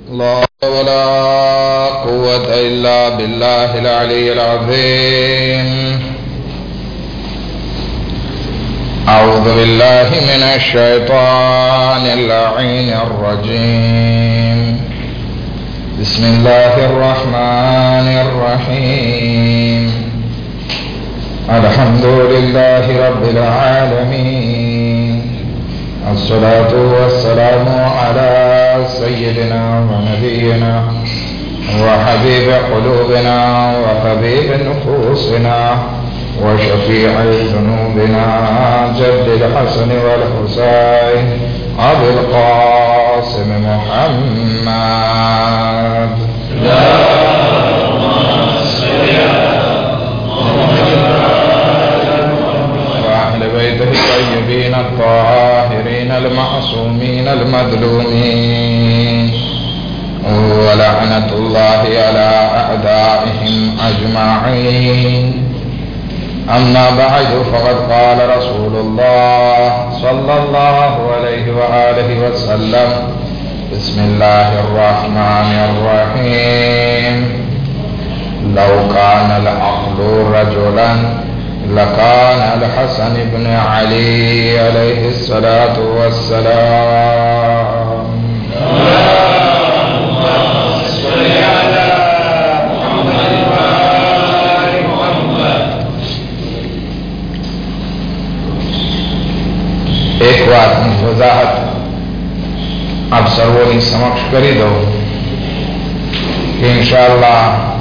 لا ولا قوة إلا بالله العلي العظيم. أعوذ بالله من الشيطان اللعين الرجيم. بسم الله الرحمن الرحيم. الحمد لله رب العالمين، الصلاة والسلام على سيدنا ونبينا وحبيب قلوبنا وطبيب نفوسنا وشفيع ذنوبنا جد الحسن والحسين أبي القاسم محمد. وأهل بيته الطيبين الطاهرين المعصومين المظلومين، ولعنة الله على أعدائهم أجمعين. أما بعد، فقد قال رسول الله صلى الله عليه وآله وسلم: بسم الله الرحمن الرحيم. لو كان العقل رجلا لكان الحسن بن علي عليه الصلاة والسلام. एक वातनी वजाहत आप सर्वोनी समक्ष करी दो कि इंशाअल्लाह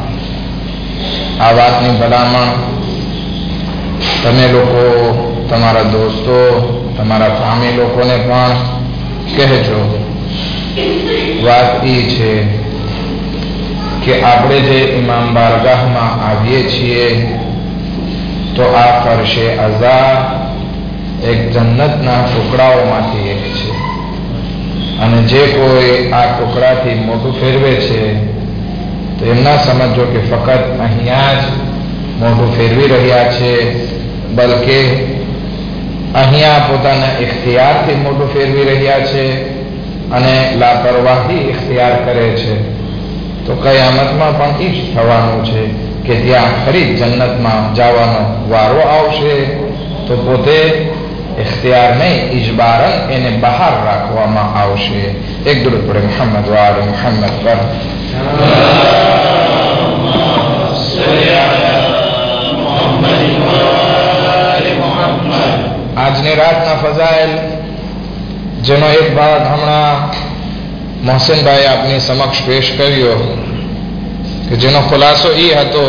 आ वातनी भलामण तमे लोको, तमारा दोस्तों, तमारा फामी लोकोने पण कहेजो। वात ई छे कि आपणे जे इमाम बारगाहमां आवीए छीए तो आ फरशे अज़ा एक जन्नतना टुकड़ाओमांथी एक छे, अने जे कोई आ टुकड़ाथी मोढुं फेरवे छे तो एम ना समझो कि फकत अहींया ज मोढुं फेरवी रह्या छे, बल्कि अहींया पोताना इख्तियारथी मोढुं फेरवी रह्या छे अने लापरवाही इख्तियार करे छे। तो कयामतमां पण ई ज थवानुं छे कि त्यां फरी जन्नतमां जवानो वारो आवशे तो पोते इख्तियार नहीं, इजबारन एने बहार राखवामां आवशे। एक दुरूद पढ़े मोहम्मद व आले मोहम्मद पर। આજની રાતના ફઝાઇલ જેનો એક ભાગ હમણાં મોહસિનભાઈ આપની સમક્ષ પેશ કર્યો કે જેનો ખુલાસો એ હતો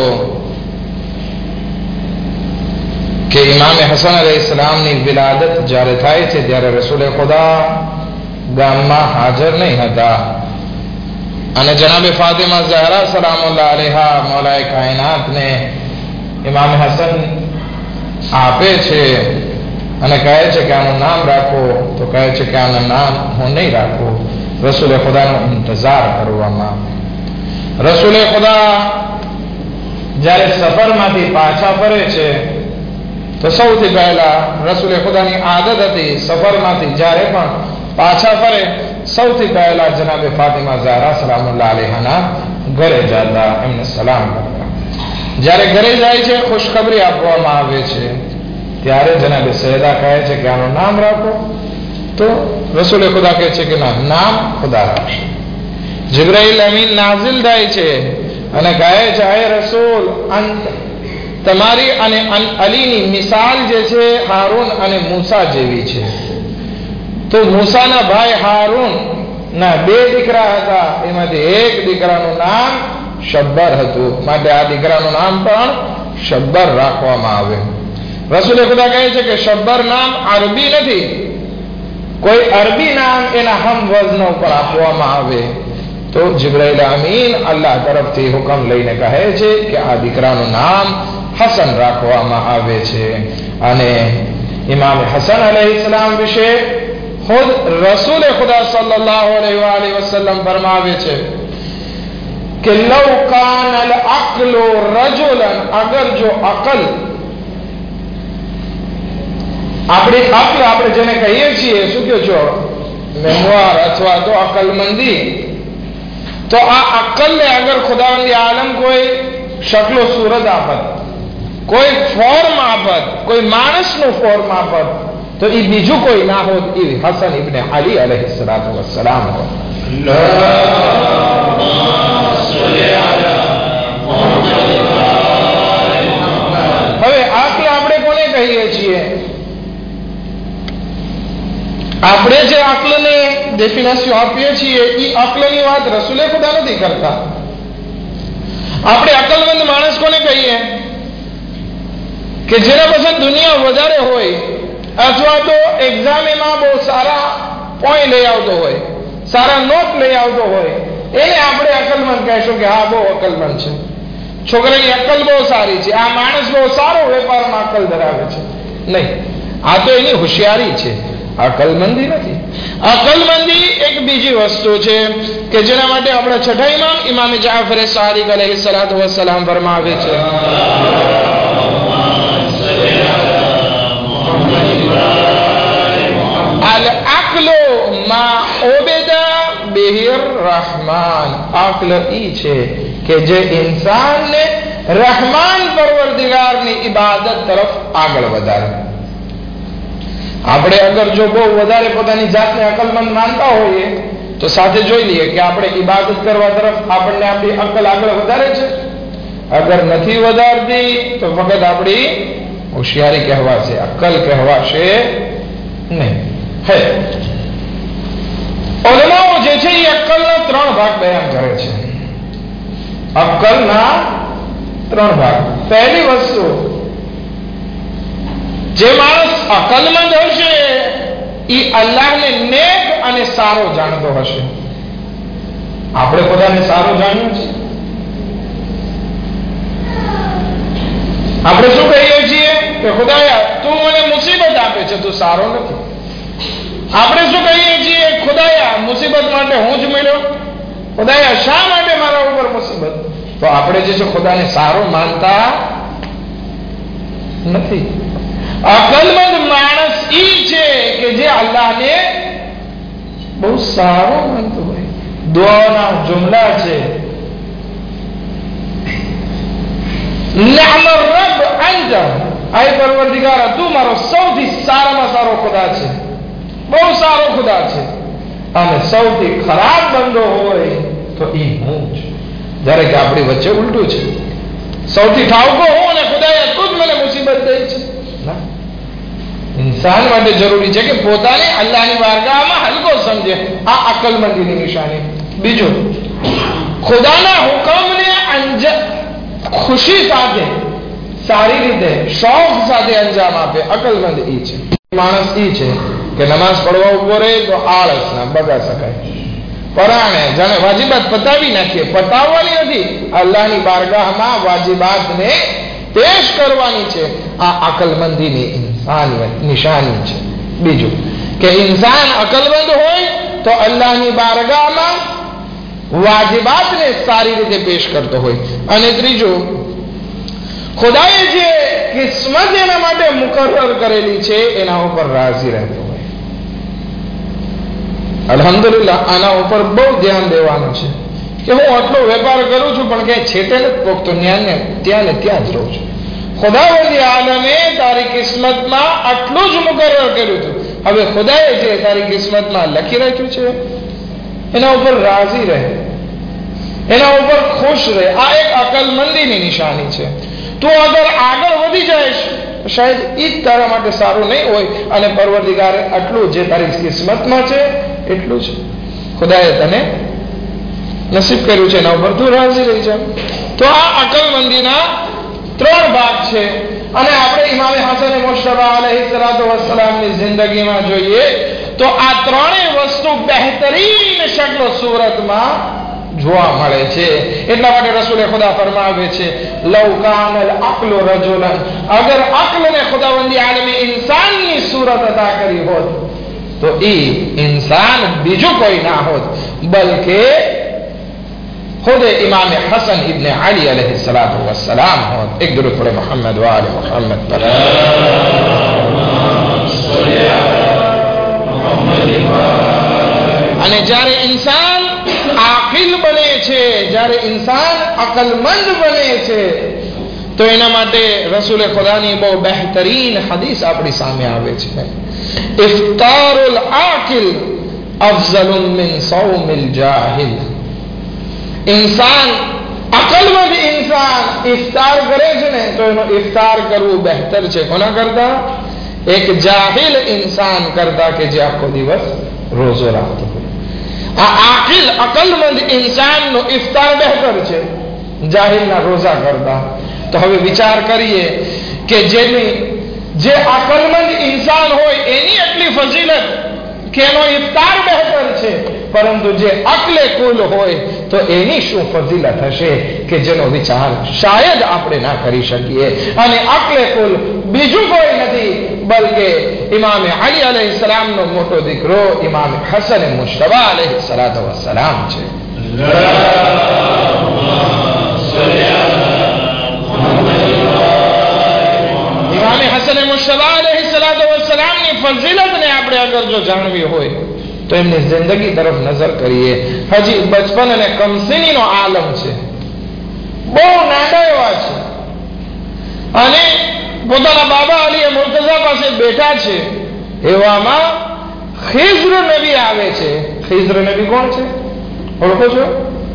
કે ઇમામ હસન અલૈહિસ્સલામની વિલાદત જ્યારે થાય છે ત્યારે રસૂલે ખુદા ગામમાં હાજર નહીં હતા અને જનાબે ફાતિમા ઝહરા સલામુલ્લાહ અલૈહા મૌલાએ કાયનાતને ઇમામ હસન આપે છે અને કહે છે કે આનું નામ રાખો, તો કહે છે કે આનું નામ હું નહીં રાખું, રસૂલે ખુદાનો ઇંતજાર કરવામાં. રસૂલે ખુદા જ્યારે સફરમાંથી પાછા ફરે છે તો સૌથી પહેલા રસૂલે ખુદાની આદત હતી સફરમાંથી જ્યારે પણ પાછા ફરે સૌથી પહેલા જનાબે ફાતિમા ઝહરા સલામુલ્લાહ અલૈહાના ઘરે જતા, એમને સલામ કરતા. જ્યારે ઘરે જાય છે ખુશખબરી આપવામાં આવે છે ત્યારે જનાબે સૈયદા કહે છે કે આનું નામ રાખો, તો રસૂલે ખુદા કહે છે કે ના, નામ ખુદા રાખશે. જિબ્રાઈલ અમીન નાઝિલ થાય છે અને કહે છે, હે રસૂલ, તમારી અને અલીની મિસાલ જે છે હારૂન અને મૂસા જેવી છે. તો મૂસાના ભાઈ હારૂન ના બે દીકરા હતા, એમાંથી એક દીકરાનું નામ શબ્બર હતું, માટે આ દીકરાનું નામ પણ શબ્બર રાખવામાં આવ્યું. રસૂલે ખુદા કહે છે કે શબ્બર નામ અરબી નથી, કોઈ અરબી નામ એના હમ વજન ઉપર આપવામાં આવે તો જિબ્રાઈલ અમીન અલ્લાહ તરફથી હુકમ લઈને કહે છે કે આ દીકરાનું નામ હસન રાખવામાં આવે છે. અને ઇમામ હસન અલૈહિસ્સલામ વિશે ખુદ રસૂલે ખુદા સલ્લલ્લાહુ અલૈહિ વસલ્લમ ફરમાવે છે कि लौ कान अल अक्लु रजुलन, अगर जो अकल આપણી અક્લ આપણે જેને કહીએ છીએ, શું કહો છો, મેમોર અથવા તો અકલમંદી, तो आ अक्ल ने अगर खुदावंदी आलम कोई शक्लो सूरत आपत, कोई फॉर्म आपत, कोई मानसનું ફોર્મ આપત, તો એ બીજું કોઈ ના હોત, એ હસન ઇબ્ને અલી અલૈહિસ્સલાતુ વસ્સલામ હોત. હવે આકલ આપણે કોને કહીએ છીએ? આપણે જે અક્લને ડેફિનેશન આપીએ છીએ એ અક્લની વાત રસૂલે ખુદા નથી કરતા. આપણે અકલમંદ માણસ કોને કહીએ? કે જેના પાસે દુનિયા વધારે હોય અથવા તો એક્ઝામમાં બહુ સારા પોઈન્ટ લઈ આવતો હોય, સારા નોટ લઈ આવતો હોય, એને આપણે અકલમંદ કહેશું કે હા બહુ અકલમંદ છે, છોકરાની અકલ બહુ સારી છે, આ માણસ બહુ સારો વેપારમાં અકલ ધરાવે છે. નહીં, આ તો એની હોશિયારી છે, અકલમંદી નથી. અકલમંદી એક બીજી વસ્તુ છે કે જેના માટે આપણા છઠ્ઠા ઇમામ ઇમામ જાફર સાદિક અલૈહિસ્સલાતુ વસ્સલામ ફરમાવે છે, અલ અક્લુ મા ઉબિદા બિહિર रहमान. અક્લ ઈ છે કે જે ઇન્સાનને રહેમાન પરવરદિગારની ઇબાદત તરફ આગળ વધારે. આપણે અગર જો બહુ વધારે પોતાની જાતને અકલમંદ માનતા હોઈએ તો સાથે જોઈ લઈએ કે આપણે ઇબાદત કરવા તરફ આપણને આપણી અકલ આગળ વધારે છે. અગર નથી વધારતી તો ફક્ત આપણી હોશિયારી કહેવાશે, અકલ કહેવાશે નહીં. હે ઉલમાઓ જે છે એ અક્કલના 3 ભાગ બયાન કરે છે. અક્કલના 3 ભાગ. પહેલી વસ્તુ, જે માણસ અકલમંદ હશે એ અલ્લાહને નેક અને સારો જાણતો હશે. આપણે પોતાને સારો જાણીએ છીએ? આપણે શું કહીએ છીએ કે ખુદાયા તું મને મુસીબત આપે છે, તું સારો નથી. આપણે શું કહીએ છીએ? ખુદાયા મુસીબત માટે હું જ મળ્યો, ખુદાયા શા માટે મારા ઉપર મુસીબત? તો આપણે જે છે ખુદાને સારો માનતા નથી. અકલમંદ માણસ ઈ છે કે જે અલ્લાહને બહુ સારો માનતો હોય. દુઆના જુમલા છે, નિઅમ રબ અંત, આય પરવરદિગાર તું મારો સૌથી સારામાં સારો ખુદા છે, બહુ સારો ખુદા છે. અને સૌથી ખરાબ બંદો હોય તો ઈ હું જ. જ્યારે કે આપણી વચ્ચે ઉલટું છે, સૌથી ઠાવકો હું અને ખુદાએ તું જ મને મુસીબત દઈ છે. इंसान માટે જરૂરી છે કે પોતાને અલ્લાહની બારગાહમાં હલકો સમજે. આ અકલમંદીની નિશાની. બીજું, ખુદાના હુકમને ખુશી સાથે, સારી રીતે, શોખ સાથે અંજામ આપે. અકલમંદ ઈ છે. માણસ ઈ છે કે નમાઝ પડવા ઉભો રહે તો આળસ ના બગા શકાય, પરાણે જાણે વાજિબાત પતાવી નાખીએ. પતાવવાની નથી, અલ્લાહની બારગાહમાં વાજિબાતને પેશ કરવાની છે. આ અકલમંદીની નિશાની છે. બીજું કે ઇન્સાન અકલમંદ હોય તો અલ્લાહની બારગાહમાં વાજિબાતને સારી રીતે પેશ કરતો હોય. અને ત્રીજું, ખુદાએ જે કિસ્મત એના માટે મુકર્રર કરેલી છે એના ઉપર રાજી રહેતો હોય. અલ્હમ્દુલિલ્લાહ, આના ઉપર બહુ ધ્યાન દેવાનું છે કે હું આટલો વેપાર કરું છું પણ ક્યાંય છેટે નથી પોકતો, ત્યાં ને ત્યાં જ રહું છું. ખુદાવંદી આલમે તારી કિસ્મતમાં આટલું જ મુકર્રર કર્યું હતું. હવે ખુદાએ જે તારી કિસ્મતમાં લખી રાખ્યું છે એના ઉપર રાજી રહે, એના ઉપર ખુશ રહે. આ એક અકલમંદીની નિશાની છે. તું અગર આગળ વધી જાય શાયદ ઈ જ તારા માટે સારું નહીં હોય, અને પરવરદિગારે આટલું જે તારી કિસ્મતમાં છે એટલું જ ખુદાએ તને નસીબ કર્યું છે, એના ઉપર તું રાજી રહી જા. તો આ અકલમંદીના 3 ભાગ છે. અને આપણે ઇમામે હસન મુશ્તબા અલૈહિસ્સલાતુ વસ્સલામની જિંદગીમાં જોઈએ તો આ 3 વસ્તુ બહેતરીન શક્લ સુરતમાં જોવા મળે છે. એટલા માટે રસૂલે ખુદા ફરમાવે છે, લવ કાનલ અક્લુ રજુલન, અગર અક્લને ખુદાવંદી આલમે ઇન્સાનની सूरत अदा करी होत तो ई इंसान बीजू कोई ना होत बल्कि खुद इमाम हसन इब्ने अली अलैहिस्सलातु वस्सलाम होत. एक दुरूद पढ़े मोहम्मद व आले मोहम्मद पर. અને જ્યારે ઇન્સાન આકિલ બને અકલમંદ બને છે. તો એના માટે રસૂલે ખુદાની બહુ બહેતરીન હદીસ આપણી સામે આવે છે. ઇફતારુલ આકિલ અફઝલુન મિન સૌમિલ જાહિલ. ઇન્સાન, અકલમંદ ઇન્સાન ઇફતાર કરે છે ને તો એનો ઇફતાર કરવું બહેતર છે. કોના કરતા? એક જાહિલ ઇન્સાન કરતા કે જે આખો દિવસ રોજો રાખતો હોય. આ આકિલ, અકલમંદ ઇન્સાનનો ઇફતાર બહેતર છે જાહિલના રોજા કરતા. તો હવે વિચાર કરીએ કે જે અકલમંદ ઇન્સાન હોય એની એટલી ફજીલત કે એનો ઇફતાર બહેતર છે, પરંતુ જે અકલે કુલ હોય તો એની શું ફજીલત હશે કે જેનો વિચાર શાયદ આપણે ના કરી શકીએ. અને અકલે કુલ બીજું કોઈ નથી બલકે ઇમામે અલી અલૈહિસ્સલામનો મોટો દીકરો ઇમામે હસન મુશ્તબા અલૈહિસ્સલામ છે. ઇમામે હસન મુશ્તબા અલૈહિસ્સલામની ફજીલતને આપણે અગર જો જાણવી હોય તો એમની જિંદગી તરફ નજર કરીએ. હજી બચપન અને કમસિનીનો આલમ છે, બહુ નાના એવા છે, અને પોતાના બાબા અલી મુર્તઝા પાસે બેઠા છે. એવામાં ખિઝ્ર નબી આવે છે. ખિઝ્ર નબી કોણ છે? ઓળખો છો?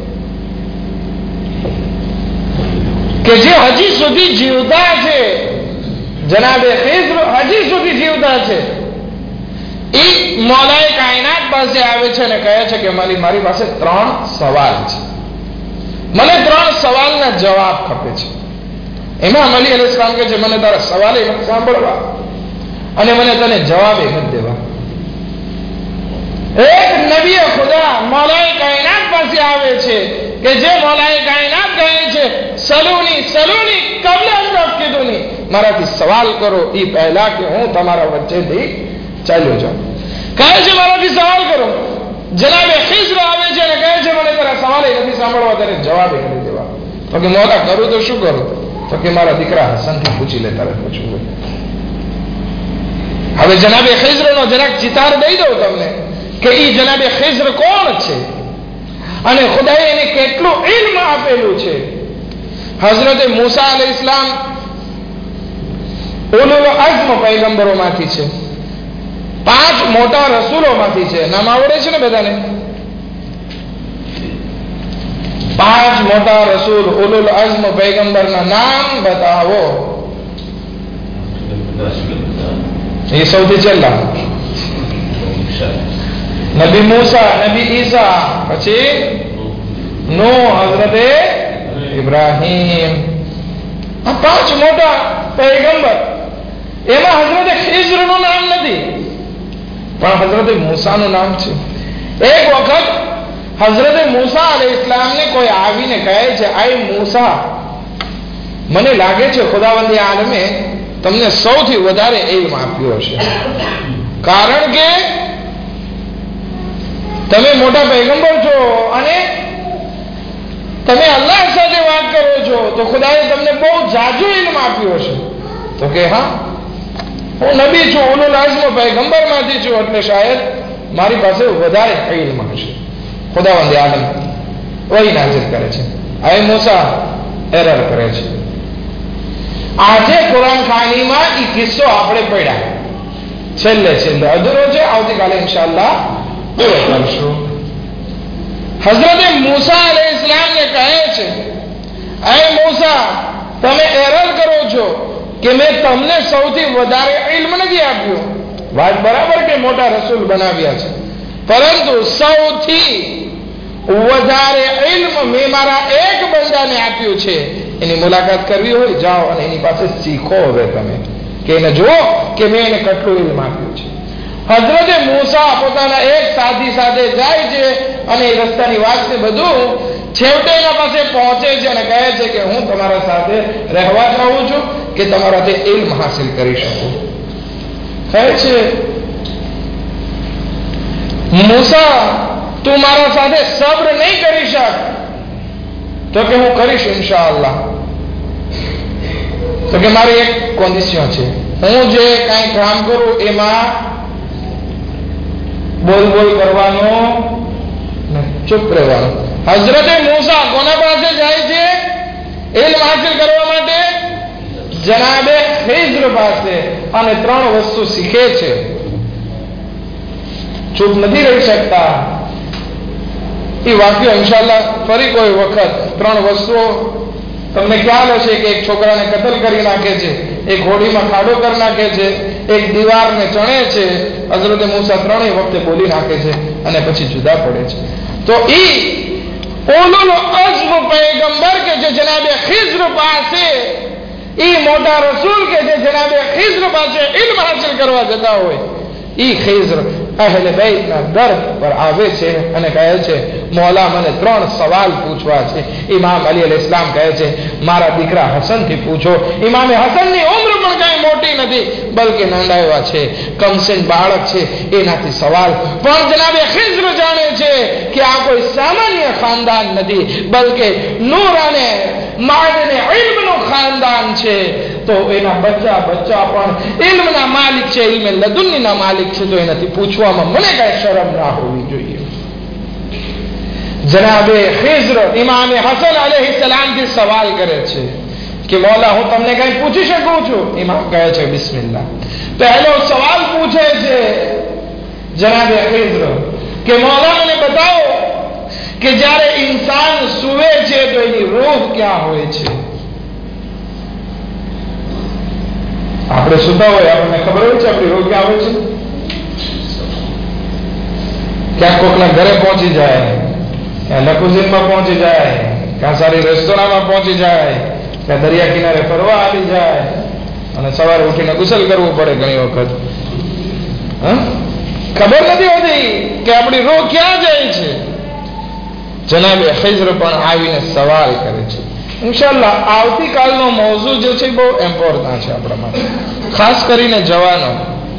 કે જે હજી સુધી જીવતા છે. જનાબે ખિઝ્ર હજી સુધી જીવતા છે. એ મૌલાએ કાયનાત પાસે આવે છે અને કહે છે કે મારી પાસે 3 સવાલ છે, મને 3 સવાલના જવાબ ખપે છે. ઇમામ અલી અલૈહિસ્સલામ કહે છે મને તારા સવાલે નથી સાંભળવા અને મને તને જવાબે નથી દેવા. એક નબીએ ખુદા મૌલાએ કાયનાત પાસે આવે છે કે જે મૌલાએ કાયનાત કહે છે સલુની કબલ અન તફકિદુની, મારાથી સવાલ કરો એ પહેલા કે હું તમારા વચ્ચેથી ચાલ્યો જાઉં. કહે છે મારાથી સવાલ કરો. જનાબે ખિઝ્ર આવે છે અને કહે છે મને તારા સવાલે નથી સાંભળવા, તને જવાબે નથી દેવા. તો કે મૌલા કરું તો શું કરું? તો કે મારા દીકરા હસનથી પૂછી લે, તારે પૂછવું. હવે જનાબે ખિઝ્રનો જરાક ચિતાર દઈ દઉં તમને કે ઈ જનાબે ખિઝ્ર કોણ છે અને ખુદાએ એને કેટલું ઇલ્મ આપેલું છે. હઝરત મૂસા અલૈહિસ્સલામ ઉલુલ અઝ્મ પૈગંબરોમાંથી છે, 5 મોટા રસૂલોમાંથી છે. નામ આવડે છે ને બધાને? 5 મોટા રસૂલ ઉલુલ અઝ્મ પૈગંબરના નામ બતાવો. એ સૌથી છેલ્લા નબી મૂસા, નબી ઈસા, પછી નૂહ, હઝરતે ઇબ્રાહીમ. આ 5 મોટા પૈગંબર. એમાં હઝરતે ખિઝ્રનું નામ નથી, પણ હઝરતે મૂસાનું નામ છે. એક વખત હઝરતે મૂસા અલૈહિસ્સલામને કોઈ આવીને કહે છે, આય મૂસા, મને લાગે છે ખુદાવંદ આલમે તમને સૌથી વધારે ઇલ્મ આપ્યો છે, કારણ કે તમે મોટા પૈગંબર છો અને તમે અલ્લાહ સાથે વાત કરો છો, તો ખુદાએ તમને બહુ જાજુ ઇલ્મ આપ્યો છે. તો કે હા, હું નબી છું, ઉલુલ અઝ્મ પૈગંબરમાંથી છું, એટલે શાયદ મારી પાસે વધારે ઇલ્મ હશે. ખુદાવંદ આલમ વહી નાઝિલ કરે છે. આય મૂસા એરર કરે છે. આજે કુરાન ખાનીમાં એ કિસ્સો આપણે પડ્યા, છેલ્લે અધૂરો છે, આવતીકાલે ઇન્શાઅલ્લાહ પૂરો કરશું. હઝરતે મૂસા અલૈહિસ્સલામને કહે છે, આય મૂસા, તમે એરર કરો છો કે મેં તમને સૌથી વધારે ઇલ્મ નથી આપ્યું. વાત બરાબર કે મોટા રસૂલ બનાવ્યા છે, પરંતુ સૌથી વધારે ઇલ્મ મેં મારા એક બંદાને આપ્યું છે. એની મુલાકાત કરવી હોય જાઓ અને એની પાસે શીખો. હવે તમે કે એને જુઓ કે મેં એને કેટલું ઇલ્મ આપ્યું છે. હઝરતે મૂસા પોતાના એક સાથી સાથે જાય છે અને એ રસ્તાની વાત છે બધું, છેવટે એના પાસે પહોંચે છે અને કહે છે કે હું તમારા સાથે રહેવા ચાહું છું કે તમારાથી ઇલ્મ હાસિલ કરી શકું. કહે છે મૂસા, તું મારા સાથે સબ્ર નહીં કરી શક? તો કે હું કરીશ ઇન્શાઅલ્લાહ. તો કે મારી એક કન્ડિશન છે, હું જે કાંઈ કામ કરું એમાં બોલ કરવાનો, ચૂપ રહેવાનું. હઝરતે મૂસા કોના પાસે જાય છે? ઇલ્મ હાસિલ કરવા માટે જનાબે ખિઝ્ર પાસે અને 3 વસ્તુ શીખે છે. ચૂપ નથી રહી શકતા. એ વાક્ય ઇન્શાઅલ્લાહ ફરી કોઈ વખત 3 વસ્તુઓ તમને ખ્યાલ હશે કે એક છોકરાને કતલ કરી નાખે છે, એક હોડીમાં ખાડો કરી નાખે છે, એક દીવારને ચણે છે. હઝરત મૂસા 3 વખતે બોલી નાખે છે અને પછી જુદા પડે છે. તો ઓલુલ અઝ્મ પૈગંબર કે જે જનાબે ખિઝ્ર પાસે, મોટા રસૂલ કે જે જનાબે ખિઝ્ર પાસે ઇલ્મ હાસિલ કરવા જતા હોય, ખિઝ્ર અહેલે બેતના દર પર આવે છે અને કહે છે મોલા મને 3 સવાલ પૂછવા છે. ઇમામ અલી અલૈહિસ સલામ કહે છે મારા દીકરા હસનથી પૂછો. ઇમામે હસનની ઉંમર પણ કઈ મોટી નથી, બલકે નાંદાવા છે, કમસિન બાળક છે, એનાથી સવાલ. પણ જનાબે ખિઝ્ર જાણે છે કે આ કોઈ સામાન્ય ખાનદાન નથી, બલકે નૂર અને માદને ઇલ્મનું ખાનદાન છે. તો એના બચ્ચા પણ ઇલ્મના માલિક છે, ઇલ્મે લદુન્નીના માલિક છે. તો એનાથી પૂછવામાં મને કઈ શરમ ના હોવી જોઈએ. જનાબે ખિઝ્ર ઇમામે હસન અલૈહિસ સલામથી સવાલ કરે છે કે મૌલા હું તમને કઈ પૂછી શકું છું? ઇમામ કહે છે બિસ્મિલ્લાહ. પહેલો સવાલ પૂછે છે જનાબે ખિઝ્ર કે મૌલા મને બતાવો કે જ્યારે ઇન્સાન સૂવે છે તો એની રૂહ ક્યાં હોય છે? આપણે સુતા હોય આપણને ખબર હોય છે આપણી રૂહ ક્યાં હોય છે? ક્યાંક કોકના ઘરે પહોંચી જાય, ક્યાં લકુઝીનમાં પહોંચી જાય, ક્યાં સારી રેસ્ટોરાંમાં પહોંચી જાય, ક્યાં દરિયા કિનારે ફરવા આવી જાય અને સવારે ઉઠીને ગુસલ કરવું પડે ઘણી વખત. ખબર નથી હોતી કે આપણી રૂહ ક્યાં જાય છે. જનાબે ખિઝ્ર પણ આવીને સવાલ કરે છે. ઇન્શાઅલ્લાહ આવતીકાલનો મૌઝુ જે છે બહુ ઇમ્પોર્ટન્ટ છે આપણા માટે, ખાસ કરીને જવાનો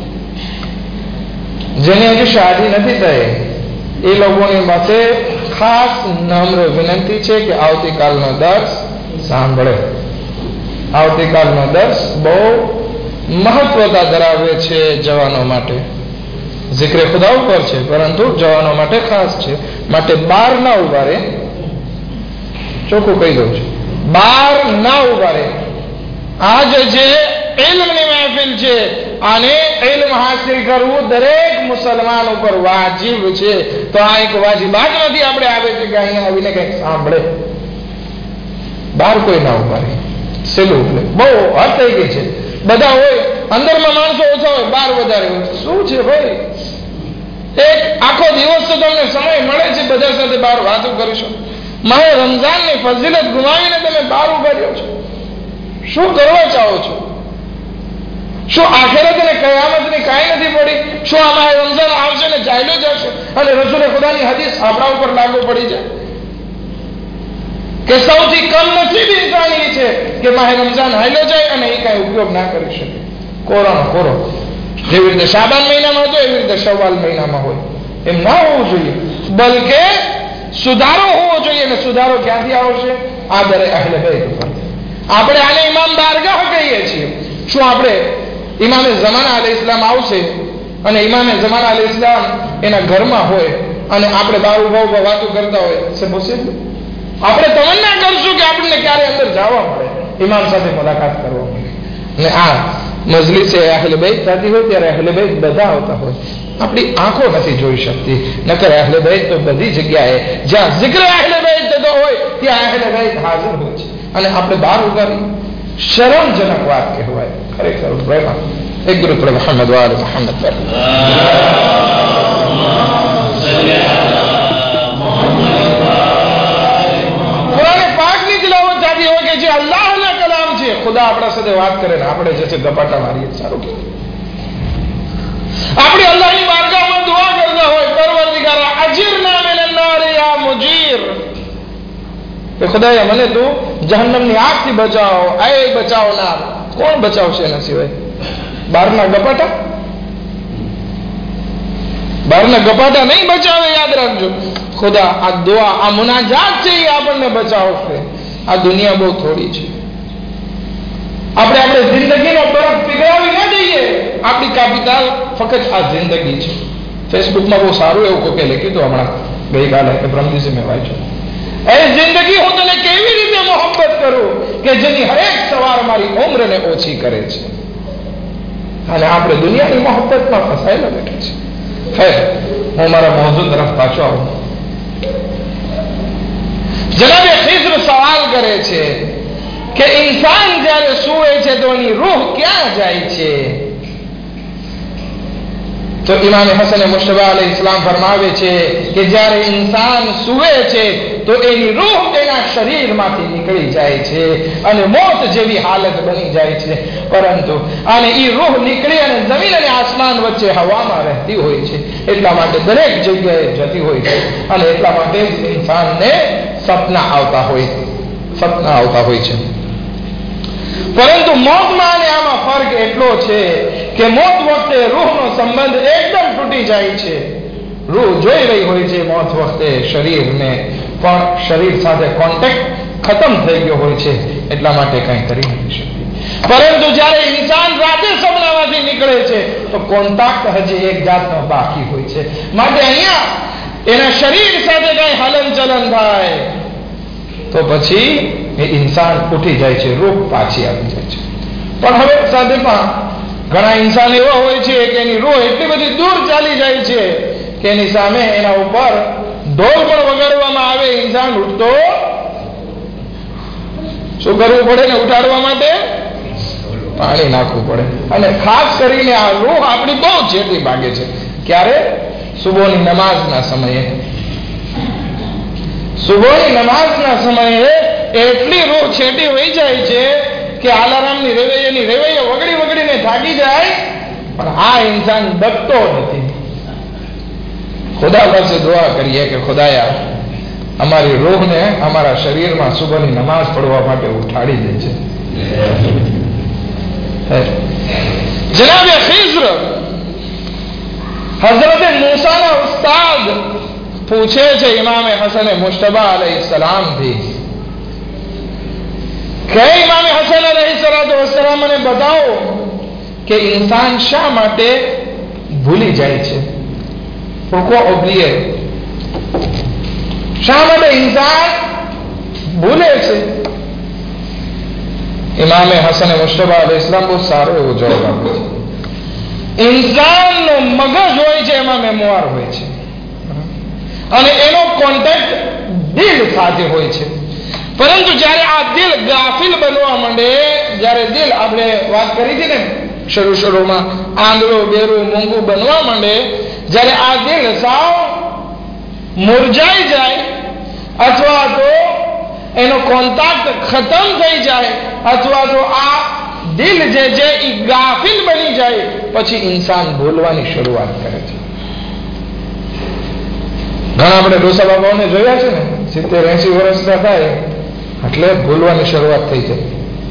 જેની હજુ શાદી નથી થઈ એ લોકોની પાસે ખાસ નમ્ર વિનંતી છે કે આવતીકાલનો દર્સ સાંભળે. આવતીકાલનો દર્સ બહુ મહત્વતા ધરાવે છે જવાનો માટે. ઝિક્રે ખુદા ઉપર છે પરંતુ જવાનો માટે ખાસ છે. માટે બહાર ના ઉભા રહે, ચોખ્ખું કહી દઉં છું, બહાર ના ઉભા રહે. આજ જે ઇલ્મની મહેફિલ છે અને ઇલ્મ હાસિલ કરવું દરેક મુસલમાન ઉપર વાજિબ છે. તો આ એક વાજિબાત નથી આપણે આવે છે કે અહીંયા આવીને કંઈક સાંભળે. બહાર કોઈ ના ઉભા રહે. સેલું બહુ હદ થઈ ગઈ છે. બધા હોય અંદરમાં માણસો ઓછા હોય, બહાર વધારે હોય. શું છે ભાઈ? એક આખો દિવસ તો તમને સમય મળે છે બધા સાથે બહાર વાતો કરીશું. મારે રમઝાનની ફઝીલત ગુમાવીને તમે બહાર ઉભા રહ્યો છો. શું કરવા ચાહો છો? શું આખિરત અને કયામતની કાંઈ નથી પડી? શું આમાં રમઝાન આવશે ને ચાલ્યો જશે અને રસૂલે ખુદાની હદીસ આપણા ઉપર લાગુ પડી જાય કે સૌથી કમ નસીબ ઇન્સાન એ છે કે માહે રમઝાન હાલ્યો જાય અને એ કાંઈ ઉપયોગ ના કરી શકે. કોરોનો કોરો જેવી રીતે શાબાન મહિનામાં હતો એવી રીતે શવ્વાલ મહિનામાં હોય એમ ના હોવું જોઈએ, બલકે સુધારો હોવો જોઈએ. અને સુધારો ક્યાંથી આવશે? આદરે અહેલે બેત ઉપર. આપણે આને ઇમામ બારગાહ કહીએ છીએ. શું આપણે ઇમામે ઝમાના અલૈહિસ્સલામ આવશે અને ઇમામે ઝમાના અલૈહિસ્સલામ એના ઘરમાં હોય અને આપણે બહાર ઉભા ઉભા વાતો કરતા હોય? છે પોસિબલ? આપણે તમન્ના કરશું કે આપણને ક્યારે અંદર જવા મળે, ઇમામ સાથે મુલાકાત કરવા મળે. અને આ મજલિસે અહેલે બેત થતી હોય ત્યારે અહેલે બેત બધા આવતા હોય. આપણી આંખો નથી જોઈ શકતી, નકર અહેલે બેત તો બધી જગ્યાએ જ્યાં ઝિક્ર અહેલે બેત થતો હોય ત્યાં અહેલે બેત હાજર હોય છે. અને આપણે બહાર ઉગાડી શરમજનક વાત કહેવાય. ખરેખર પ્રેમા એક ગુરુ પર મોહમ્મદ વાલે મોહમ્મદ પર કુરાન પાકની તિલાવત થતી હોય કે જે અલ્લાહના કલામ છે, ખુદા આપણા સાથે વાત કરે ને આપણે જે છે ગપાટા મારીએ. સારું કે આપણે અલ્લાહની બારગાહમાં દુઆ કરતા હોય, પરવરદિગાર અજીરના મિનન નાર યા મુજીર, કે ખુદાએ મને તું જહન્નમની આગથી બચાવો, એ બચાવનાર. કોણ બચાવશે એના સિવાય? બહારના ગપાટા? બહારના ગપાટા નહીં બચાવે. યાદ રાખજો, ખુદા આ દુઆ આ મુનાજાત છે એ આપણને બચાવશે. આ દુનિયા બહુ થોડી છે. આપણે જિંદગીનો બરફ પીગળાવી ના દઈએ. આપણી કેપિટલ ફક્ત આ જિંદગી છે. ફેસબુકમાં બહુ સારું એવું કોકે લખ્યું હતું હમણાં ગઈકાલે કે પરમ દિવસે મેં વાંચ્યું, એ જિંદગી હું તને કેવી રીતે મોહબ્બત કરું કે જેની હરેક સવાર મારી ઉંમરને ઓછી કરે છે. અને આપણે દુનિયાની મોહબ્બતમાં ફસાયેલા બેઠા છે. ખૈર, હું મારા મૌજૂદ તરફ પાછો આવું. જનાબે ખિઝર સવાલ કરે છે કે ઇન્સાન જ્યારે સૂવે છે તો એની રૂહ ક્યાં જાય છે? તો ઇમામ હસન મુશ્તબા અલૈહિ સલામ ફરમાવે છે કે જ્યારે ઇન્સાન સૂવે છે તો એની રૂહ એના શરીરમાંથી નીકળી જાય છે અને મોત જેવી હાલત બની જાય છે. પરંતુ અને એ રૂહ નીકળી અને જમીન અને આસમાન વચ્ચે હવામાં રહેતી હોય છે. એટલા માટે દરેક જગ્યાએ જતી હોય છે અને એટલા માટે જ ઇન્સાનને સપના આવતા હોય છે. પરંતુ મોતમાં અને આમાં ફરક એટલો છે કે મોત વખતે રૂહનો સંબંધ એકદમ તૂટી જાય છે. રૂહ જોઈ રહી હોય છે મોત વખતે શરીરને, પણ શરીર સાથે કોન્ટેક્ટ ખતમ થઈ ગયો હોય છે, એટલા માટે કંઈ કરી નથી શકતી. પરંતુ જ્યારે ઇન્સાન રાતે સપનામાંથી નીકળે છે તો કોન્ટેક્ટ હજી એક જાતનો બાકી હોય છે. માટે અહીંયા એના શરીર સાથે કઈ હલનચલન થાય તો પછી એ ઇન્સાન ઉઠી જાય છે, રૂહ પાછી આવી જાય છે. પણ હવે સાથેમાં ઘણા ઇન્સાન એવા હોય છે કે એની રૂહ એટલી બધી દૂર ચાલી જાય છે કે એની સામે એના ઉપર ઢોલ પણ વગાડવામાં આવે, ઇન્સાન ઉઠતો શું કરવું પડે ને ઉઠાડવા માટે? પાણી નાખવું પડે. અને ખાસ કરીને આ રૂહ આપણી બહુ છેટી ભાગે છે. ક્યારે? સુબહની નમાઝના સમયે. સુબહની નમાઝના સમયે એટલી રૂહ છેટી વહી જાય છે કે અલાર્મની રેવૈયા વગડીને થાકી જાય, પણ આ ઇન્સાન ડગતો નથી. ખુદા પાસે દુઆ કરીએ કે ખુદાયા અમારી રૂહને અમારા શરીરમાં સુબહની નમાઝ પડવા માટે ઉઠાડી દે છે. જનાબે ખિઝર હઝરત મૂસાના ઉસ્તાદ પૂછે છે ઇમામે હસન મુશ્તબા અલૈહિ સલામથી કે ઇમામે હસન અલૈહિ સલામ મને બતાવો કે ઇન્સાન શા માટે ભૂલી જાય છે? pourquoi oublier? શા માટે ઇન્સાન ભૂલે છે? ઇમામે હસન મુશ્તબા અલૈહિ સલામ બહુ સારો એવો જવાબ આપે છે. ઇન્સાનનો મગજ હોય છે એમાં મેમોર હોય છે અને એનો કોન્ટેક્ટ દિલ સાથે હોય છે. પરંતુ જ્યારે આ દિલ ગાફિલ બનવા માંડે, જ્યારે દિલ આપણે વાત કરી હતી ને શરૂમાં આંધળો, બેરું, મૂંગું બનવા માંડે, જ્યારે આ દિલ સાવ મુરઝાઈ જાય અથવા તો એનો કોન્ટેક્ટ ખતમ થઈ જાય અથવા તો આ દિલ જે છે એ ગાફિલ બની જાય, પછી ઇન્સાન ભૂલવાની શરૂઆત કરે છે. ઘણા આપણે ડોસા બાબાઓને જોયા છે ને, 70-80 વર્ષના થાય એટલે ભૂલવાની શરૂઆત થઈ જાય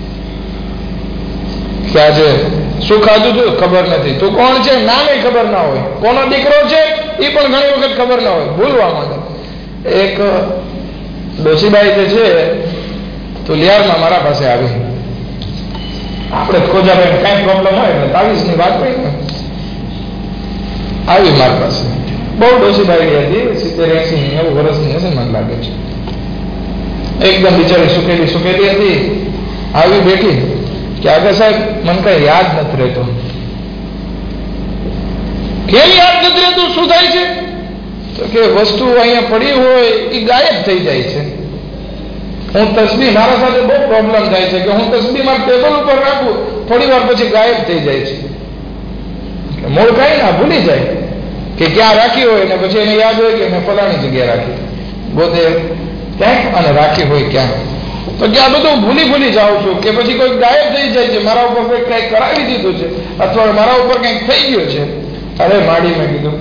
કે આજે શું ખાધું હતું ખબર નથી, તું કોણ છે નામે ખબર ના હોય, કોનો દીકરો છે એ પણ ઘણી વખત ખબર ના હોય, ભૂલવા માંડે. એક ડોસીબાઈ જે છે તુલિયારમાં મારા પાસે આવી, આપણે ખોજાભાઈ કઈ પ્રોબ્લેમ હોય એટલે તાવીસની વાત હોય ને, આવી મારી પાસે. બહુ ડોસીબાઈ હતી, 70-80 વર્ષની હશે મને લાગે છે. એકદમ બિચારી સુકેલી હતી. આવી બેઠી કે આગળ સાહેબ મને કઈ યાદ નથી રહેતો. કેમ યાદ નથી રહેતું? શું થાય છે? તો કે વસ્તુ અહીંયા પડી હોય એ ગાયબ થઈ જાય છે. હું તસ્બી, મારા સાથે બહુ પ્રોબ્લેમ થાય છે કે હું તસ્બી મારા ટેબલ ઉપર રાખું, થોડી વાર પછી ગાયબ થઈ જાય છે. મૂળ કઈ ના ભૂલી જાય કે ક્યાં રાખી હોય ને પછી એને યાદ હોય કે મેં ફલાણી જગ્યાએ રાખી, પોતે ક્યાંક અને રાખી હોય ક્યાંક. તો કે આ બધું ભૂલી જાઉં છું કે પછી કોઈ ગાયબ થઈ જાય છે, મારા ઉપર કોઈ કંઈક કરાવી દીધું છે અથવા મારા ઉપર કંઈક થઈ ગયું છે. અરે માડી, મેં કીધું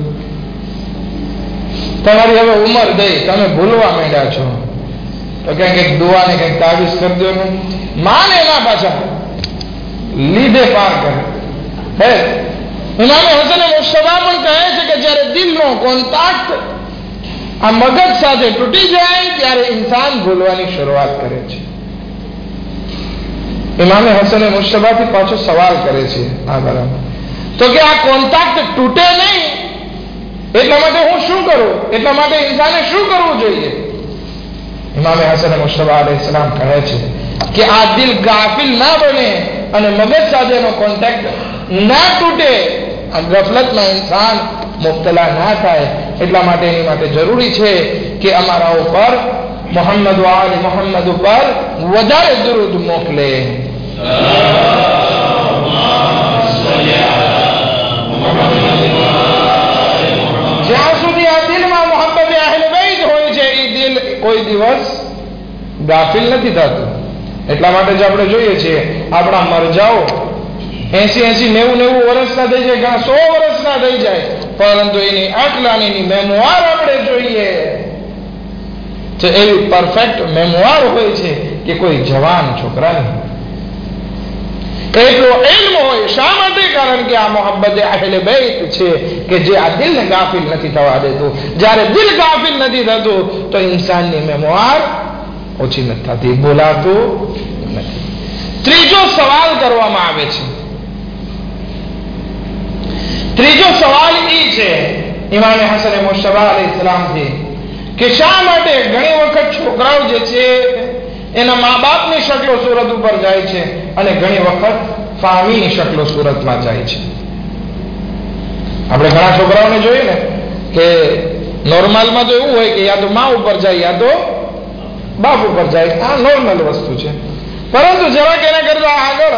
તમારી હવે ઉંમર થઈ, તમે ભૂલવા માંડ્યા છો તો કંઈક દુઆ ને કંઈક તાવીજ કરી દો ને. માને ના પાછા લીધે પાર કરે. હે ઇમામે હસન મુશ્તબા પણ કહે છે કે જ્યારે દિલનો કોન્ટેક્ટ આ મગજ સાથે તૂટી જાય ત્યારે ઇન્સાન ભૂલવાની શરૂઆત કરે છે. ઇમામે હસન મુશ્તબાથી પાછો સવાલ કરે છે આ બરાબર, તો કે આ કોન્ટેક્ટ તૂટે નહીં એટલા માટે હું શું કરું? એટલા માટે ઇન્સાને શું કરવું જોઈએ? ઇમામે હસન મુશ્તબા અલૈહિસ્સલામ કહે છે કે આ દિલ ગાફિલ ના બને અને મગજ સાથેનો કોન્ટેક્ટ ના તૂટે, આ ગફલતમાં ઇન્સાન મુબ્તલા ના થાય, એટલા માટે એની માટે જરૂરી છે કે અમારા ઉપર મોહમ્મદ વાલે મોહમ્મદ ઉપર વધારે દરૂદ મોકલે. જ્યાં સુધી આ દિલમાં મોહબ્બત અહેલ બેત હોય છે, એ દિલ કોઈ દિવસ ગાફિલ નથી થતું. એટલા માટે જ આપણે જોઈએ છીએ આપણા મરજાઓ 80-90 વર્ષના થઈ જાય, ઘણા 100 વર્ષના થઈ જાય, પરંતુ એની આટલાની મેમોર આપણે જોઈએ તો એવી પરફેક્ટ મેમોર હોય છે કે કોઈ જવાન છોકરાની. એટલો ઇલ્મ હોય. શા માટે? કારણ કે આ મોહબ્બત અહેલ બેત છે કે જે આ દિલને ગાફિલ નથી થવા દેતું. જ્યારે દિલ ગાફિલ નથી થતું તો ઇન્સાનની મેમોર ઓછી નથી થતી, બોલાતું નથી. ત્રીજો સવાલ કરવામાં આવે છે. ત્રીજો સવાલ એ છે ઇમામે હસન મુશ્તબા અલૈહિસ્સલામથી કે શા માટે ઘણી વખત છોકરાઓ જે છે એના મા બાપની શક્લો સુરત ઉપર જાય છે અને ઘણી વખત ફામીની શક્લો સુરતમાં જાય છે. આપણે ઘણા છોકરાઓને જોઈએ ને કે નોર્મલમાં તો એવું હોય કે યા તો મા ઉપર જાય યા તો બાપ ઉપર જાય, આ નોર્મલ વસ્તુ છે. પરંતુ જરાક એના કરતા આગળ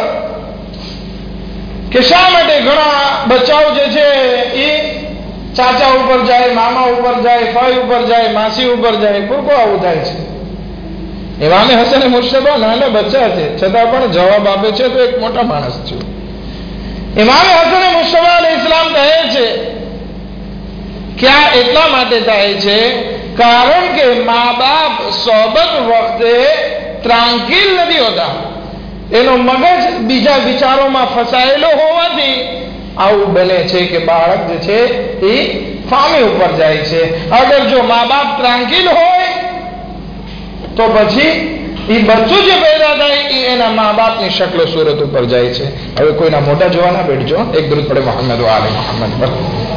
કે શા માટે ઘણા બચ્ચાઓ જે છે એ ચાચા ઉપર જાય, મામા ઉપર જાય, ફાઈ ઉપર જાય, માસી ઉપર જાય, પૂરકો આવું થાય છે. ઇમામે હસન મુશ્તબા નાના બચ્ચા છે છતાં પણ જવાબ આપે છે તો એક મોટા માણસ છે. ઇમામે હસન મુશ્તબા અલૈહિસ્સલામ કહે છે કે આ એટલા માટે થાય છે કારણ કે મા બાપ સોબત વખતે ત્રાંકિલ નથી હોતા, એનો મગજ બીજા વિચારોમાં ફસાયેલો હોવાથી આવું બને છે કે બાળક જે છે એ ફામી ઉપર જાય છે. અગર જો મા બાપ ત્રાંકિલ હોય તો પછી એ બચ્ચું જે પેદા થાય એ એના મા બાપની શક્લો સુરત ઉપર જાય છે. હવે કોઈના મોટા જોવાના બેઠજો, એક દરૂદ પડે મોહમ્મદ આલે મોહમ્મદ પર.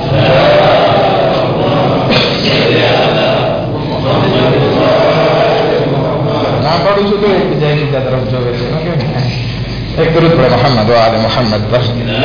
ના પાડું છું તો એક બીજા તરફ જોવે છે. એક દરૂદ પડે મોહમ્મદ આલે મોહમ્મદ પર.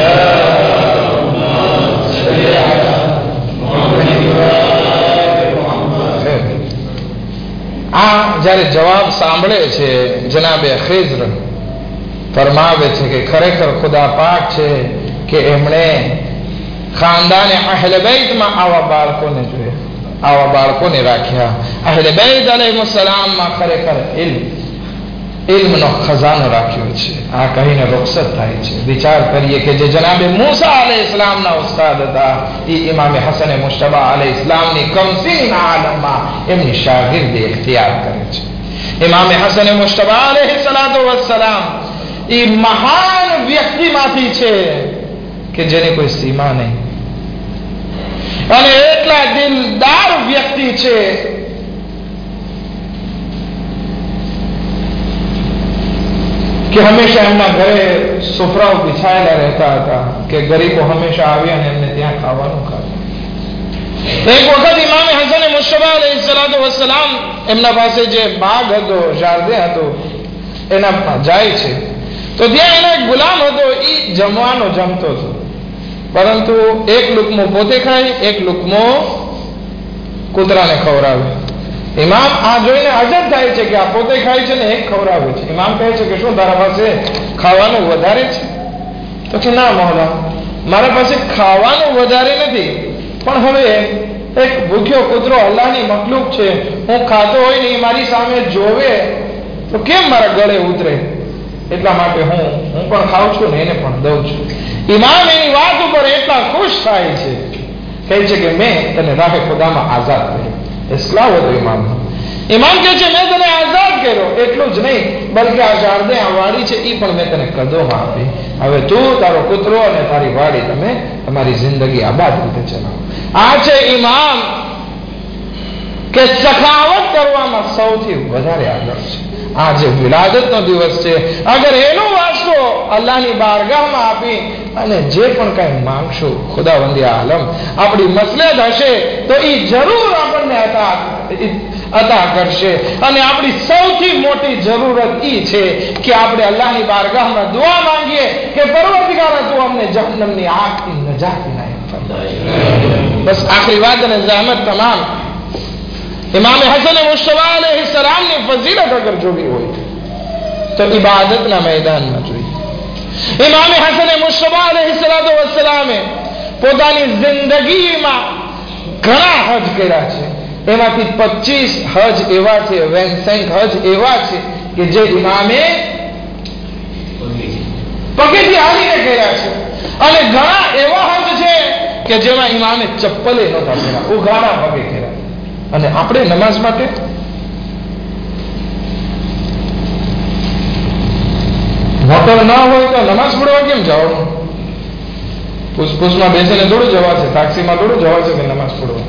આ જયારે જવાબ સાંભળે છે જનાબે ખિઝર ફરમાવે છે કે ખરેખર ખુદા પાક છે કે એમણે ખાનદાને અહેલ બેતમાં આવા બાળકોને જોયા, આવા બાળકોને રાખ્યા. અહેલ બેત અલૈહિસ્સલામમાં ખરેખર ઇલ્મનો ખજાનો રાખ્યો છે. આ કહીને રૂખસત થાય છે. વિચાર કરીએ કે જે જનાબે મૂસા અલૈહિસ્સલામના ઉસ્તાદ હતા એ ઇમામે હસન મુશ્તબા અલૈહિસ્સલામની કમસીનના આલમમાં એમની શાગિર્દી ઇખ્તિયાર કરે છે. ઇમામે હસન મુશ્તબા અલૈહિસ્સલામ એ મહાન વ્યક્તિમાંથી છે કે જેની કોઈ સીમા નહીં અને એટલા દિલદાર વ્યક્તિ છે કે હંમેશા એમના ઘરે સુફરાઓ બિછાયેલા રહેતા હતા કે ગરીબો હંમેશા આવ્યા અને એમને ત્યાં ખાવાનું ખાતા. એક વખત ઇમામે હસન મુશ્તબા અલૈહિસ્સલામ એમના પાસે જે બાગ હતો, જારદે હતો, એના જાય છે તો ત્યાં એનો એક ગુલામ હતો, એ જમવાનો જમતો હતો, પરંતુ એક લુકમો પોતે ખાય, એક લુકમો કૂતરાને ખવડાવે. ઇમામ આ જોઈને અજબ થાય છે કે આ પોતે ખાય છે ને એક ખવડાવે છે. ઇમામ કહે છે કે શું તારા પાસે ખાવાનું વધારે છે? તો કે ના મૌલા, મારા પાસે ખાવાનું વધારે નથી, પણ હવે એક ભૂખ્યો કૂતરો અલ્લાહની મખલુક છે, હું ખાતો હોય ને એ મારી સામે જોવે તો કેમ મારા ગળે ઉતરે, એટલા માટે હું પણ ખાઉં છું ને એને પણ દઉં છું. ઇમામ એની વાત ઉપર એટલા ખુશ થાય છે, કહે છે કે મેં તને રાહે ખુદામાં આઝાદ કર્યો. ઇસ્લામ હતો ઇમામ. ઇમામ કહે છે મેં તને આઝાદ કર્યો, એટલું જ નહીં બલકે આ જારદે આ વાડી છે એ પણ મેં તને કદોમાં આપી. હવે તું, તારો કૂતરો અને તારી વાડી તમે તમારી જિંદગી આબાદ રીતે ચલાવો. આ છે ઇમામ કે સખાવત કરવામાં સૌથી વધારે આગળ છે. આજે વિલાદતનો દિવસ છે, અગર એનો વાસ્તો અલ્લાહની બારગાહમાં આપી અને જે પણ કઈ માંગશું ખુદાવંદી આલમ આપણી મસલત હશે તો એ જરૂર આપણને અતા કરશે. અને આપણી સૌથી મોટી જરૂરત એ છે કે આપણે અલ્લાહની બારગાહમાં દુઆ માંગીએ કે પરવરદિગાર તું અમને જહન્નમની આગથી નજાત ઇનાયત ફરમાય. બસ આખરી વાત અને જહેમત તમામ. ઇમામ હસન મુશ્તબા અલૈહિસ્સલામની ફઝીલત અગર જોવી હોય તો ઇબાદતના મેદાનમાં જોઈએ. ઇમામ હસન મુશ્તબા અલૈહિસ્સલામે પોતાની જિંદગીમાં ઘણા હજ કર્યા છે. એમાંથી 25 હજ એવા છે, 25 હજ એવા છે કે જે ઇમામે પગેથી હાલીને કર્યા છે. અને ઘણા એવા હજ છે કે જેમાં ઇમામે ચપ્પલે નહોતા કર્યા, ઉઘાડા પગે કર્યા. અને આપણે નમાઝ માટે હોટલ ના હોય તો નમાઝ પઢવા કેમ જવાનું? પુષ્પુષમાં બેસીને થોડું જવા છે, ટેક્સીમાં થોડું જવા છે કે નમાઝ પઢવા.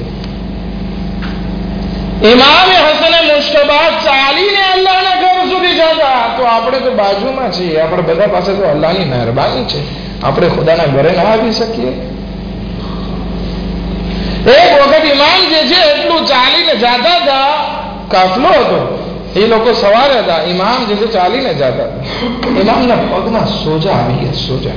ઇમામે હસન મુશ્તબા ચાલીને અલ્લાહના ઘર સુધી જતા. તો આપણે તો બાજુમાં છીએ, આપણે બધા પાસે તો અલ્લાહની મહેરબાની છે, આપણે ખુદાના ઘરે ના આવી શકીએ? એક વખત ઇમામ જે છે એટલું ચાલીને જતા હતા, કાફલો હતો, એ લોકો સવારે હતા, ઇમામ જે છે ચાલીને જતા હતા. ઇમામના પગમાં સોજા આવી ગયા, સોજા.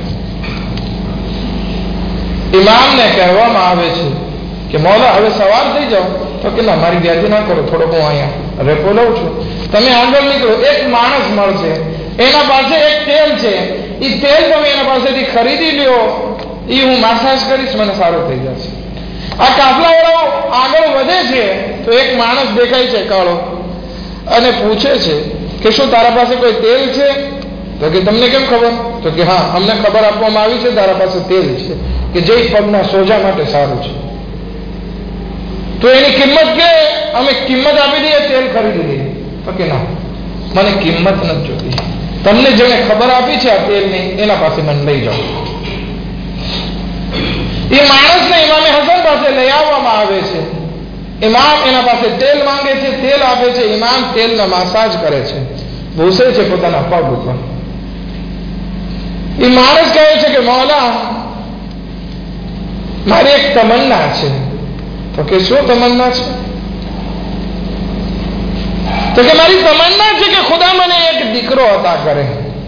ઇમામને કહેવામાં આવે છે કે મૌલા હવે સવાર થઈ જાઓ. તો કે ના, મારી વ્યાજી ના કરો, થોડોક હું અહીંયા રેપો લઉં છું, તમે આગળ નીકળો. એક માણસ મળશે, એના પાસે એક તેલ છે, એ તેલ તમે એના પાસેથી ખરીદી લ્યો, એ હું માસાજ કરીશ, મને સારું થઈ જશે. આ કાફલાવાળો આગળ વધે છે તો એક માણસ દેખાય છે કાળો, અને પૂછે છે કે શું તારા પાસે કોઈ તેલ છે? તો કે તમને કેમ ખબર? તો કે હા, અમને ખબર આપવામાં આવી છે તારા પાસે તેલ છે કે જે પગના સોજા માટે સારું છે. તો એની કિંમત કે અમે કિંમત આપી દઈએ, તેલ ખરીદી દઈએ? તો કે ના, મને કિંમત નથી જોતી, તમને જેને ખબર આપી છે આ તેલની એના પાસે મને લઈ જાઓ. એ માણસને ઇમામે હસન પાસે લઈ આવવામાં આવે છે. ઇમામ એના પાસે તેલ માંગે છે, તેલ આપે છે. ઇમામ તેલના માસાજ કરે છે, ભૂસે છે પોતાના પગ ઉપર. એ માણસ કહે છે કે મૌલા, મારી એક તમન્ના છે. તો કે શું તમન્ના છે? તો કે મારી તમન્ના છે કે ખુદા મને એક દીકરો અતા કરે.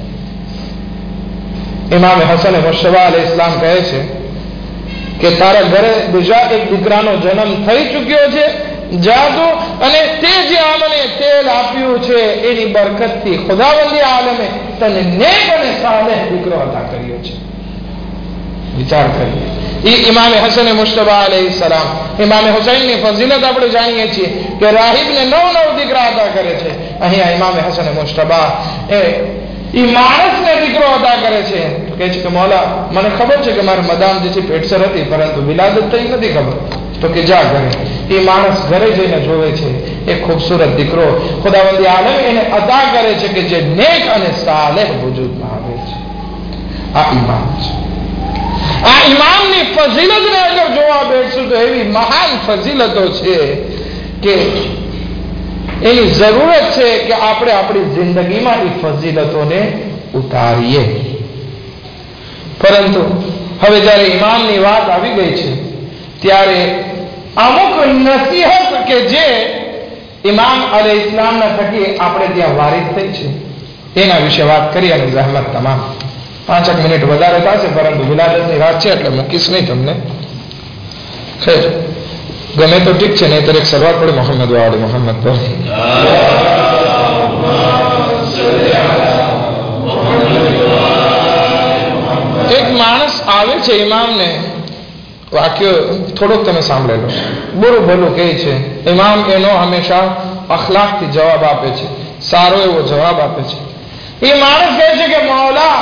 ઇમામ હસન મુશ્તબા અલૈહિસ્સલામ કહે છે કે તારા ઘરે બીજા એક દીકરાનો જન્મ થઈ ચૂક્યો છે, જાદુ અને તે જે મને તેલ આપ્યું છે એની બરકતથી ખુદાવંદી આલમે તને નેક અને સાલેહ દીકરો અતા કર્યો છે. વિચાર કરીએ. ઇમામે હસન મુશ્તબા અલૈહિસ્સલામ, ઇમામે હુસૈનની ફઝીલત આપણે જાણીએ છીએ કે રાહિબને 9 દીકરા અતા કરે છે. અહીંયા ઇમામે હસન મુશ્તબા એ માણસને દીકરો અતા કરે છે. કહે છે કે મૌલા, મને ખબર છે કે મારી મદામ જે છે પેટસર હતી, પરંતુ વિલાદત થઈ નથી ખબર. તો કે જા ઘરે. એ માણસ ઘરે જઈને જોવે છે એક ખૂબસૂરત દીકરો ખુદાવંદી આલમ એને અતા કરે છે કે જે નેક અને સાલેહ વજૂદમાં આવે છે. આ ઇમામ છે. આ ઇમામની ફઝીલતને અગર જોવા બેઠશું તો એવી મહાન ફઝીલતો છે કે એની જરૂરત છે કે આપણે આપણી જિંદગીમાં એ ફઝીલતોને ઉતારીએ. પરંતુ હવે જ્યારે ઇમામની વાત આવી ગઈ છે ત્યારે અમુક નસીહત કે જે ઇમામ અલૈહિસ્સલામના થકી આપણે ત્યાં વારિદ થઈ છે એના વિશે વાત કરી અને જહેમત તમામ. 5 મિનિટ વધારે થશે, પરંતુ વિલાદતની રાત છે એટલે મૂકીશ નહીં તમને. ખેર, ગમે તો ઠીક છે, નહીં તો એક સલવાત પડે મોહમ્મદ વાલે મોહમ્મદ પર. એક માણસ આવે છે ઇમામને, વાક્ય થોડોક તમે સાંભળેલો, બુરું ભલું કહે છે. ઇમામ એનો હંમેશા અખલાકથી જવાબ આપે છે, સારો એવો જવાબ આપે છે. એ માણસ કહે છે કે મૌલા,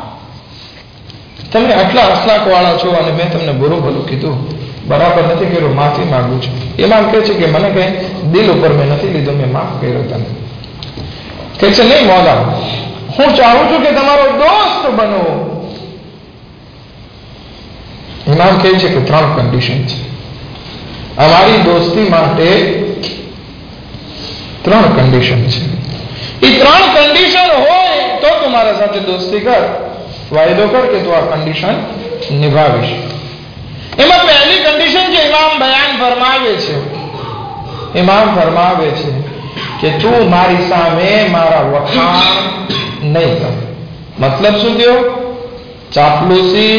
તમે આટલા અખલાક વાળા છો અને મેં તમને બુરું ભલું કીધું, બરાબર નથી કર્યું, માફી માંગુ છું. ઇમામ કહે છે કે મને કઈ દિલ ઉપર મેં નથી લીધું, મેં માફ કર્યો તને. કહે છે નહીં મૌલા, હું ચાહું છું કે તમારો દોસ્ત બનો. ઇમામ કહે છે કે 3 કન્ડિશન છે અમારી દોસ્તી માટે. 3 કન્ડિશન છે. એ 3 કન્ડિશન હોય તો તમારા સાથે દોસ્તી કર, વાયદો કર કે તું આ કન્ડિશન નિભાવીશ. એમાં પહેલી કન્ડિશન જે ઇમામ બયાન ફરમાવે છે ઇમામ ફરમાવે છે કે તું મારી સામે મારા વખાણ નહીં કર. મતલબ શું થયો? ચાપલુસી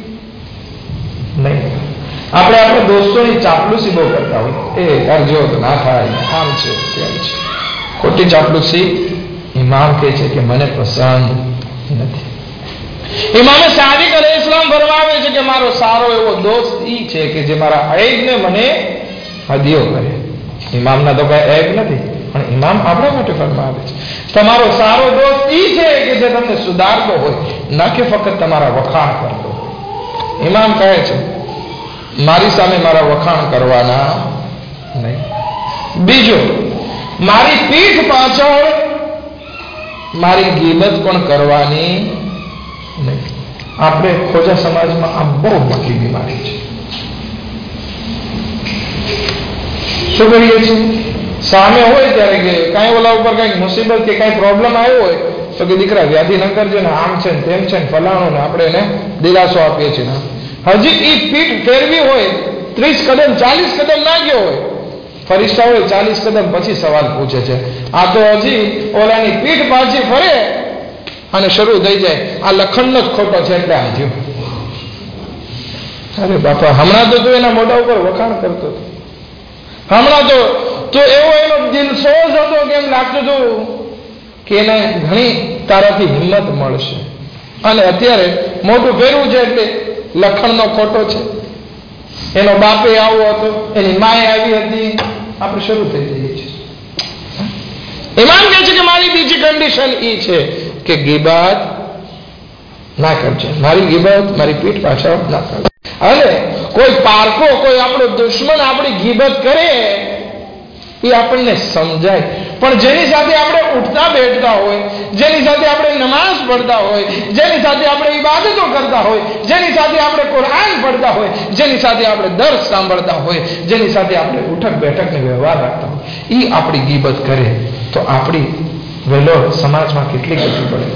નહીં. આપણે દોસ્તોની ચાપલુસી બહુ કરતા હોય, એ કરજો તો ના થાય, આમ છે તેમ છે. ખોટી ચાપલુસી ઇમામ કહે છે કે મને પસંદ નથી. ઇમામે સાદિક અલૈહિસ્સલામ ફરમાવે છે કે મારો સારો એવો દોસ્ત ઈ છે કે જે મારા ઐબને મને હદિયો કરે. ઇમામના તો કઈ ઐબ નથી, પણ ઇમામ આપણા માટે ફરમાવે છે તમારો સારો દોસ્ત ઈ છે કે જે તમને સુધારતો હોય, ના કે ફક્ત તમારા વખાણ કરતો હોય. ઇમામ કહે છે મારી સામે મારા વખાણ કરવાના નહીં. બીજો, મારી પીઠ પાછળ મારી ગીબત પણ કરવાની નહીં. આપણે ખોજા સમાજમાં આ બહુ મોટી બીમારી છે. શું કરીએ છીએ? સામે હોય ત્યારે કે કાંઈ ઓલા ઉપર કઈક મુસીબત કે કઈ પ્રોબ્લેમ આવ્યો હોય તો કે દીકરા વ્યાધિ ન કરજો ને, આમ છે ને તેમ છે ને ફલાણું ને, આપણે એને દિલાસો આપીએ છીએ. હજી એ પીઠ ફેરવી હોય, 30 કદમ 40 કદમ ના ગયો હોય, ફરિશ્તા હોય 40 કદમ પછી સવાલ પૂછે છે. આ તો હજી ઓલાની પીઠ પાછી ફરે અને શરૂ થઈ જાય આ લખણનો જ ખોટો છે એટલે આમ થયું. અરે બાપા, હમણાં તો તું એના મોઢા ઉપર વખાણ કરતો હતો, હમણાં તો એવો એનો દિલ સોજ હતો કે એમ લાગતું હતું કે એને ઘણી તારાથી હિંમત મળશે, અને અત્યારે મોટું ફેરવું છે એટલે લખણનો ખોટો છે. એનો બાપે આવો હતો, એની માએ આવી હતી, આપણે શરૂ થઈ જઈએ છીએ. ઇમામ કહે છે કે મારી બીજી કન્ડિશન એ છે કે ગીબત ના કરજે. મારી ગીબત મારી પીઠ પાછળ ના કરજે. અને કોઈ પારકો, કોઈ આપણો દુશ્મન આપણી ગીબત કરે એ આપણને સમજાય, પણ જેની સાથે આપણે ઉઠતા બેઠતા હોય, જેની સાથે આપણે નમાઝ પડતા હોય, જેની સાથે આપણે ઇબાદતો કરતા હોય, જેની સાથે આપણે કુરાન પડતા હોય, જેની સાથે આપણે દર્સ સાંભળતા હોય, જેની સાથે આપણે ઉઠક બેઠકને વ્યવહાર રાખતા હોય, એ આપણી ગીબત કરે તો આપણી વેલો સમાજમાં કેટલી ગતિ પડે.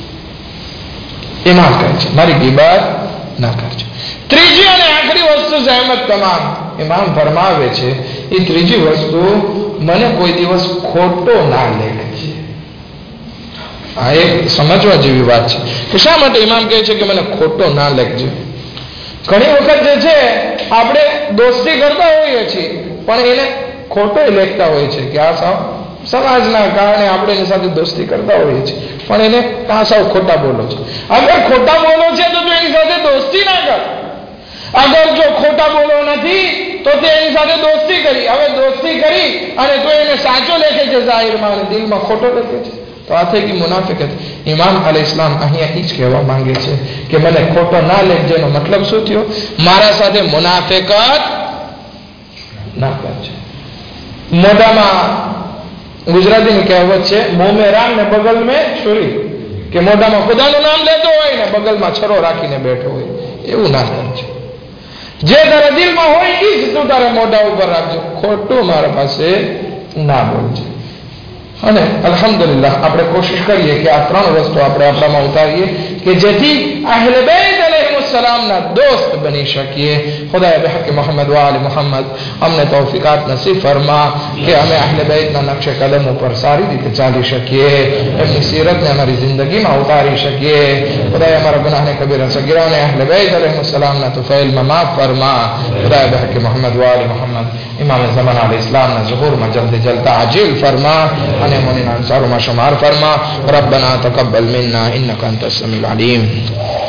ઇમામ કહે છે મારી ગીબત ના કરજો. ત્રીજી અને આખરી વસ્તુ સહેમત તમામ, ઇમામ ફરમાવે છે એ ત્રીજી વસ્તુ, મને કોઈ દિવસ ખોટો ના લેખજે. આ એક સમજવા જેવી વાત છે કે શા માટે ઇમામ કહે છે કે મને ખોટો ના લેખજે. ઘણી વખત જે છે આપણે દોસ્તી કરતા હોઈએ છીએ પણ એને ખોટો લેખતા હોય છે કે આ સમાજના કારણે આપણે એની સાથે દોસ્તી કરતા હોઈએ છીએ પણ એને આ સાવ ખોટા બોલો છે. અગર ખોટા બોલો છે તો તું એની સાથે દોસ્તી ના કર. અગર જો ખોટા બોલો નથી તો તે એની સાથે દોસ્તી કરી. હવે દોસ્તી કરી અને તો એને સાચો લેખે છે જાહેરમાં અને દિલમાં ખોટો લેખે છે તો આ થઈ ગઈ મુનાફિકત. ઇમામ અલૈહિસ્સલામ અહીંયા એ જ કહેવા માંગે છે કે મને ખોટો ના લેખજે. એનો મતલબ શું થયો? મારા સાથે મુનાફિકત ના કરજે. મોઢામાં ગુજરાતીની કહેવત છે મોં મેં રામ ને બગલ મેં છુરી, કે મોઢામાં ખુદાનું નામ લેતો હોય ને બગલમાં છરો રાખીને બેઠો હોય, એવું ના કરજે. જે તારા દિલમાં હોય એ જ તું તારા મોઢા ઉપર રાખજો, ખોટું મારા પાસે ના બોલજે. અને અલ્હમ્દુલિલ્લાહ આપણે કોશિશ કરીએ કે આ ત્રણ વસ્તુ આપણે આપણામાં ઉતારીએ કે જેથી અહેલે બેત अलैहिस्सलामના દોસ્ત બની શકીએ. ખુદાએ બહક મોહમ્મદ વ આલે મોહમ્મદ અમને તૌફીકાત નસીબ ફરમા કે અમે અહેલે બેતના નકશે કદમ ઉપર સારી રીતે ચાલી શકીએ, એમની સીરતને અમારી જિંદગીમાં ઉતારી શકીએ. ખુદાએ અમારા ગુનાહને કબીરા સગીરાને અહેલે બેત अलैहिस्सलामના તફૈલમાં માફ ફરમા. ખુદાએ બહક મોહમ્મદ વ આલે મોહમ્મદ ઇમામ ઝમાન અલ ઇસ્લામના ઝુહૂરમાં જલ્દી જલ્દી આજીલ ફરમા અને મોમિન અંસારોમાં શુમાર ફરમા. ربنا تقبل منا إنك أنت السميع العليم.